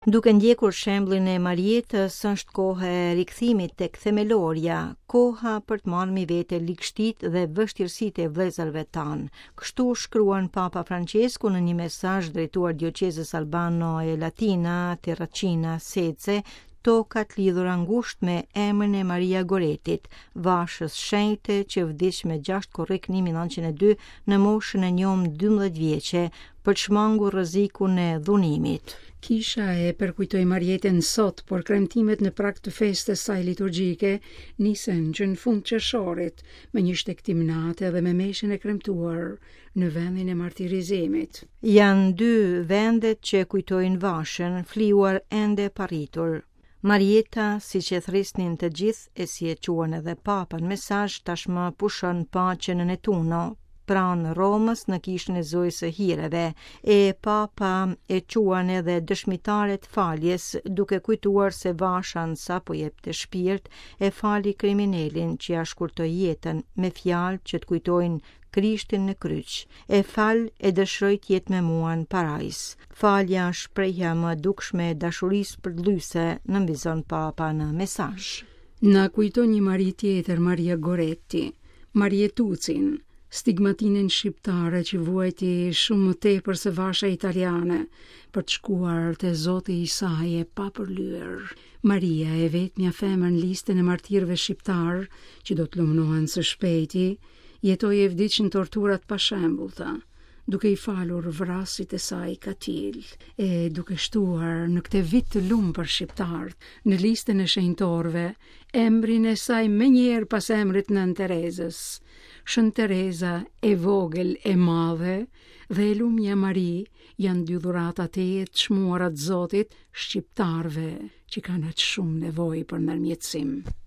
Duke ndjekur shembullin e Marietës, është koha e rikthimit tek themelorja, koha për të marrë me vete ligështitë dhe vështirësitë e vëllezërve tanë. Kështu shkruan Papa Francesku në një mesazh drejtuar dioqezës Albano e Latina, Terracina, Sece, tokat lidhura ngushtë me emrin e Maria Goretit, vashës shenjte që vdiq me 6 korrik 1902 në moshën e njom 12 vjeçe për të shmangur rrezikun e dhunimit. Kisha e përkujtoi Marietën sot, por kremtimet në prag të festës saj liturgjike nisen që në fund qershorit me një shtektim nate dhe me meshin e kremtuar në vendin e martirizimit. Janë 2 vendet që kujtojnë vashën, fliuar ende paritur. Marieta, siç e thrisnin të gjithë e si e quan edhe Papa në mesazh, tashmë pushon paqen në Netuno, pranë Romës në kishën e Zojës së Hireve, e Papa e quan edhe dëshmitaret faljes, duke kujtuar se vasha sapo jepte shpirt e fali kriminalin që ja shkurtoi jetën me fjalë që të kujtojnë Krishtin në kryq. E fal e dëshiroj të jetë me mua në parajs. Falja shprehja më dukshme e dashurisë përllyese, nënvizon Papa në mesazh. Na kujton një Mari tjetër, Maria Goretti, Marietucin, stigmatinën shqiptare që vuajti shumë më tepër se vasha italiane për të shkuar te Zoti i saj e papërlyer. Maria e vetmja femër në listën e martirëve shqiptar që do të lumnohen së shpejti, jetoi e vdiq në torturat pa shembullta, duke i falur vrasit e saj katil, e duke shtuar në këtë vit të lumë për shqiptarët, në listën e shenjtorëve, emrin e saj menjëherë pas emrit Nën Terezës. Shën Tereza e vogël e madhe dhe e lumja Mari janë 2 dhuratat e jetë çmuara të Zotit shqiptarëve që kanë aq shumë nevojë për ndërmjetësim.